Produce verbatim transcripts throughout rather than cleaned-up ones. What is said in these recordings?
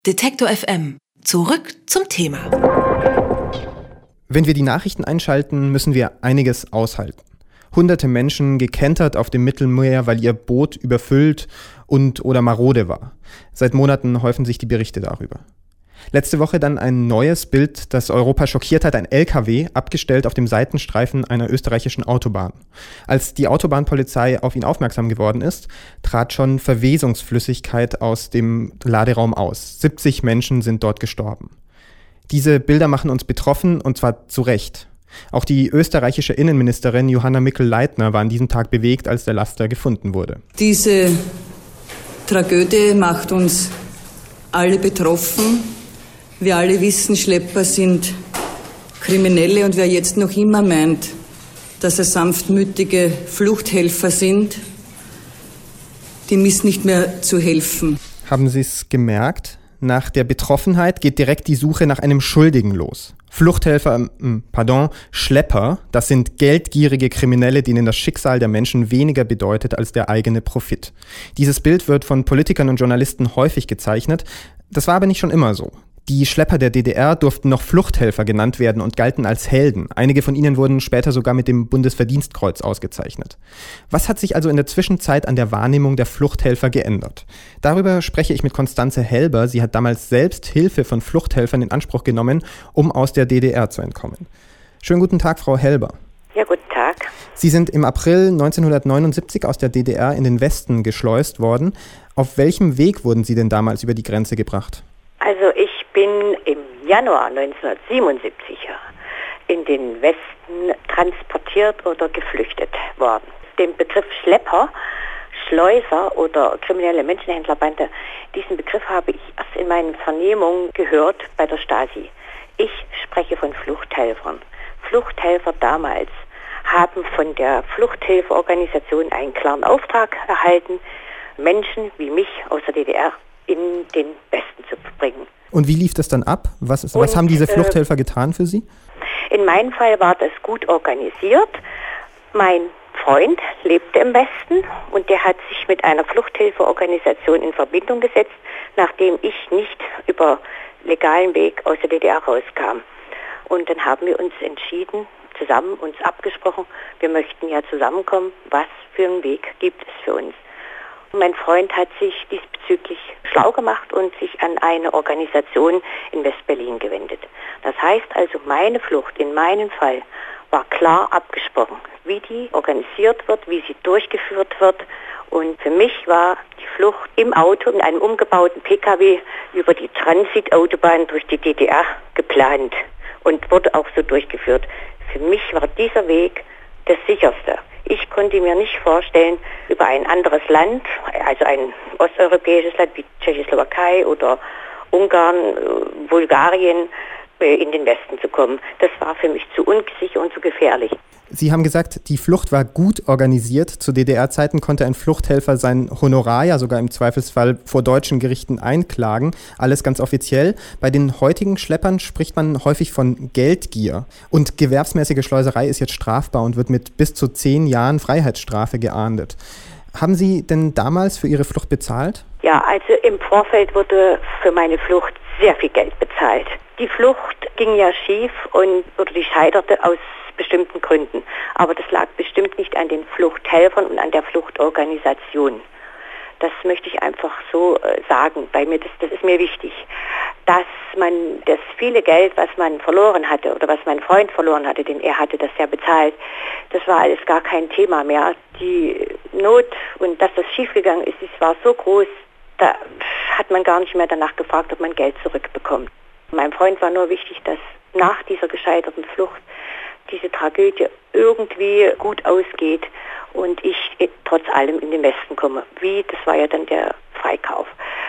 Detektor F M. Zurück zum Thema. Wenn wir die Nachrichten einschalten, müssen wir einiges aushalten. Hunderte Menschen gekentert auf dem Mittelmeer, weil ihr Boot überfüllt und oder marode war. Seit Monaten häufen sich die Berichte darüber. Letzte Woche dann ein neues Bild, das Europa schockiert hat. Ein L K W, abgestellt auf dem Seitenstreifen einer österreichischen Autobahn. Als die Autobahnpolizei auf ihn aufmerksam geworden ist, trat schon Verwesungsflüssigkeit aus dem Laderaum aus. siebzig Menschen sind dort gestorben. Diese Bilder machen uns betroffen, und zwar zu Recht. Auch die österreichische Innenministerin Johanna Mikl-Leitner war an diesem Tag bewegt, als der Laster gefunden wurde. Diese Tragödie macht uns alle betroffen. Wir alle wissen, Schlepper sind Kriminelle, und wer jetzt noch immer meint, dass es sanftmütige Fluchthelfer sind, dem ist nicht mehr zu helfen. Haben Sie es gemerkt? Nach der Betroffenheit geht direkt die Suche nach einem Schuldigen los. Fluchthelfer, äh, pardon, Schlepper, das sind geldgierige Kriminelle, denen das Schicksal der Menschen weniger bedeutet als der eigene Profit. Dieses Bild wird von Politikern und Journalisten häufig gezeichnet. Das war aber nicht schon immer so. Die Schlepper der D D R durften noch Fluchthelfer genannt werden und galten als Helden. Einige von ihnen wurden später sogar mit dem Bundesverdienstkreuz ausgezeichnet. Was hat sich also in der Zwischenzeit an der Wahrnehmung der Fluchthelfer geändert? Darüber spreche ich mit Constanze Helber. Sie hat damals selbst Hilfe von Fluchthelfern in Anspruch genommen, um aus der D D R zu entkommen. Schönen guten Tag, Frau Helber. Ja, guten Tag. Sie sind im April neunzehnhundertneunundsiebzig aus der D D R in den Westen geschleust worden. Auf welchem Weg wurden Sie denn damals über die Grenze gebracht? Also ich bin im Januar neunzehnhundertsiebenundsiebzig in den Westen transportiert oder geflüchtet worden. Den Begriff Schlepper, Schleuser oder kriminelle Menschenhändlerbande, diesen Begriff habe ich erst in meinen Vernehmungen gehört bei der Stasi. Ich spreche von Fluchthelfern. Fluchthelfer damals haben von der Fluchthilfeorganisation einen klaren Auftrag erhalten, Menschen wie mich aus der D D R in den Westen zu bringen. Und wie lief das dann ab? Was, ist, Und, was haben diese Fluchthelfer äh, getan für Sie? In meinem Fall war das gut organisiert. Mein Freund lebte im Westen und der hat sich mit einer Fluchthilfeorganisation in Verbindung gesetzt, nachdem ich nicht über legalen Weg aus der D D R rauskam. Und dann haben wir uns entschieden, zusammen uns abgesprochen, wir möchten ja zusammenkommen, was für einen Weg gibt es für uns. Mein Freund hat sich diesbezüglich schlau gemacht und sich an eine Organisation in West-Berlin gewendet. Das heißt also, meine Flucht in meinem Fall war klar abgesprochen, wie die organisiert wird, wie sie durchgeführt wird. Und für mich war die Flucht im Auto, in einem umgebauten P K W, über die Transitautobahn durch die D D R geplant und wurde auch so durchgeführt. Für mich war dieser Weg das sicherste. Ich konnte mir nicht vorstellen, über ein anderes Land, also ein osteuropäisches Land wie Tschechoslowakei oder Ungarn, Bulgarien, in den Westen zu kommen. Das war für mich zu unsicher und zu gefährlich. Sie haben gesagt, die Flucht war gut organisiert. Zu D D R-Zeiten konnte ein Fluchthhelfer sein Honorar ja sogar im Zweifelsfall vor deutschen Gerichten einklagen. Alles ganz offiziell. Bei den heutigen Schleppern spricht man häufig von Geldgier. Und gewerbsmäßige Schleuserei ist jetzt strafbar und wird mit bis zu zehn Jahren Freiheitsstrafe geahndet. Haben Sie denn damals für Ihre Flucht bezahlt? Ja, also im Vorfeld wurde für meine Flucht sehr viel Geld bezahlt. Die Flucht ging ja schief und oder die scheiterte aus bestimmten Gründen. Aber das lag bestimmt nicht an den Fluchthelfern und an der Fluchtorganisation. Das möchte ich einfach so äh, sagen. Bei mir, das, das ist mir wichtig. Dass man das viele Geld, was man verloren hatte oder was mein Freund verloren hatte, denn er hatte das ja bezahlt, das war alles gar kein Thema mehr. Die Not und dass das schiefgegangen ist, es war so groß, da hat man gar nicht mehr danach gefragt, ob man Geld zurückbekommt. Meinem Freund war nur wichtig, dass nach dieser gescheiterten Flucht diese Tragödie irgendwie gut ausgeht und ich trotz allem in den Westen komme. Wie, das war ja dann der Freikauf.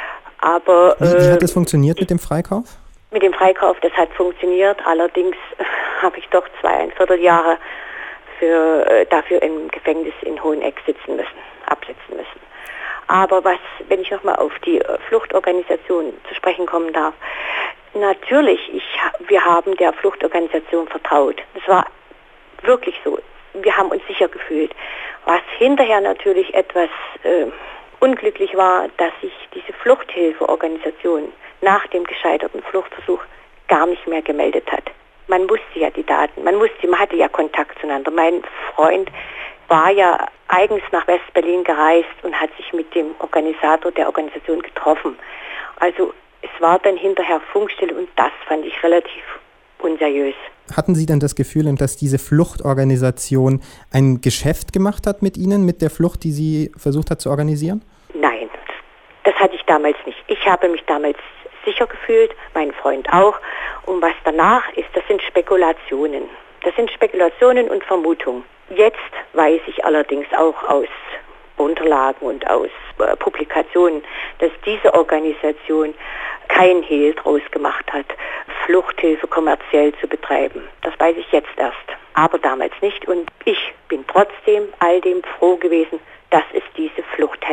Aber Wie, wie hat das funktioniert mit dem Freikauf? Mit dem Freikauf, das hat funktioniert. Allerdings habe ich doch zweieinviertel Jahre für, äh, dafür im Gefängnis in Hoheneck sitzen müssen, absitzen müssen. Aber was, wenn ich nochmal auf die Fluchtorganisation zu sprechen kommen darf, natürlich, ich, wir haben der Fluchtorganisation vertraut. Das war wirklich so. Wir haben uns sicher gefühlt. Was hinterher natürlich etwas äh, unglücklich war, dass sich diese Fluchthilfeorganisation nach dem gescheiterten Fluchtversuch gar nicht mehr gemeldet hat. Man wusste ja die Daten, man wusste, man hatte ja Kontakt zueinander. Mein Freund war ja eigens nach West-Berlin gereist und hat sich mit dem Organisator der Organisation getroffen. Also es war dann hinterher Funkstille und das fand ich relativ unseriös. Hatten Sie denn das Gefühl, dass diese Fluchtorganisation ein Geschäft gemacht hat mit Ihnen, mit der Flucht, die sie versucht hat zu organisieren? Nein, das hatte ich damals nicht. Ich habe mich damals sicher gefühlt, mein Freund auch. Und was danach ist, das sind Spekulationen. Das sind Spekulationen und Vermutungen. Jetzt weiß ich allerdings auch aus Unterlagen und aus äh, Publikationen, dass diese Organisation kein Hehl draus gemacht hat, Fluchthilfe kommerziell zu betreiben. Das weiß ich jetzt erst, aber damals nicht. Und ich bin trotzdem all dem froh gewesen, dass es diese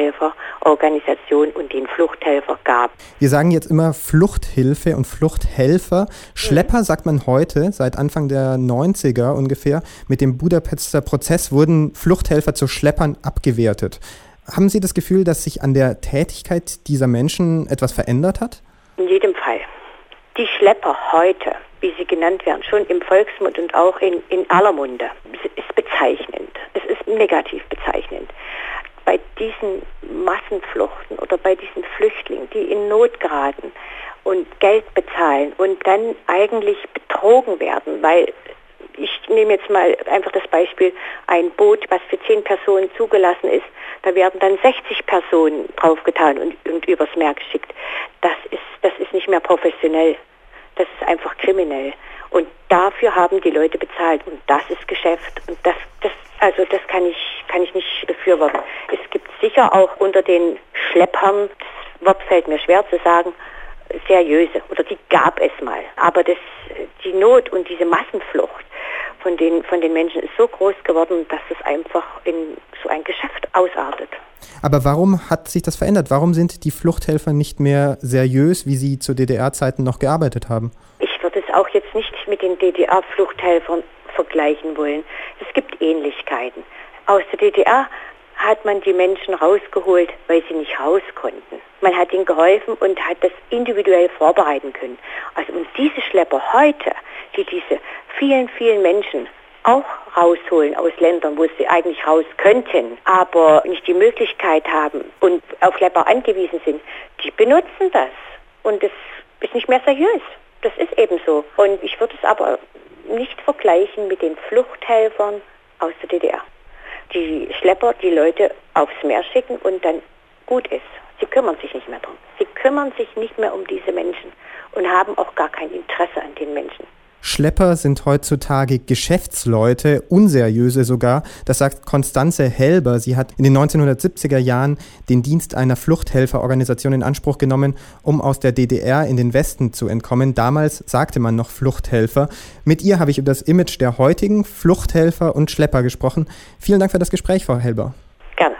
Fluchthelferorganisation und den Fluchthelfer gab. Wir sagen jetzt immer Fluchthilfe und Fluchthelfer. Schlepper sagt man heute, seit Anfang der neunziger ungefähr. Mit dem Budapester Prozess wurden Fluchthelfer zu Schleppern abgewertet. Haben Sie das Gefühl, dass sich an der Tätigkeit dieser Menschen etwas verändert hat? In jedem Fall. Die Schlepper heute, wie sie genannt werden, schon im Volksmund und auch in, in aller Munde, ist bezeichnend. Es ist negativ bezeichnend. Bei diesen Massenfluchten oder bei diesen Flüchtlingen, die in Not geraten und Geld bezahlen und dann eigentlich betrogen werden, weil ich nehme jetzt mal einfach das Beispiel, ein Boot, was für zehn Personen zugelassen ist, da werden dann sechzig Personen draufgetan und, und übers Meer geschickt. Das ist, das ist nicht mehr professionell. Das ist einfach kriminell. Und dafür haben die Leute bezahlt. Und das ist Geschäft. Und das, das, also das kann ich, kann ich nicht befürworten. Es gibt sicher auch unter den Schleppern, das Wort fällt mir schwer zu sagen, seriöse. Oder die gab es mal. Aber das, die Not und diese Massenflucht von den, von den Menschen ist so groß geworden, dass es einfach in so ein Geschäft ausartet. Aber warum hat sich das verändert? Warum sind die Fluchthelfer nicht mehr seriös, wie sie zu D D R-Zeiten noch gearbeitet haben? Ich würde es auch jetzt nicht mit den D D R-Fluchthelfern vergleichen wollen. Es gibt Ähnlichkeiten. Aus der D D R hat man die Menschen rausgeholt, weil sie nicht raus konnten. Man hat ihnen geholfen und hat das individuell vorbereiten können. Also und diese Schlepper heute, die diese vielen, vielen Menschen auch rausholen aus Ländern, wo sie eigentlich raus könnten, aber nicht die Möglichkeit haben und auf Schlepper angewiesen sind, die benutzen das. Und es ist nicht mehr seriös. Das ist eben so. Und ich würde es aber nicht vergleichen mit den Fluchthelfern aus der D D R. Die Schlepper, die Leute aufs Meer schicken und dann gut ist. Sie kümmern sich nicht mehr drum. Sie kümmern sich nicht mehr um diese Menschen und haben auch gar kein Interesse an den Menschen. Schlepper sind heutzutage Geschäftsleute, unseriöse sogar. Das sagt Constanze Helber. Sie hat in den neunzehnhundertsiebziger Jahren den Dienst einer Fluchthelferorganisation in Anspruch genommen, um aus der D D R in den Westen zu entkommen. Damals sagte man noch Fluchthelfer. Mit ihr habe ich über das Image der heutigen Fluchthelfer und Schlepper gesprochen. Vielen Dank für das Gespräch, Frau Helber. Gerne.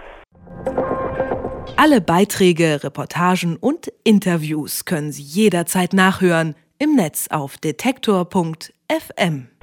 Alle Beiträge, Reportagen und Interviews können Sie jederzeit nachhören im Netz auf detektor punkt f m.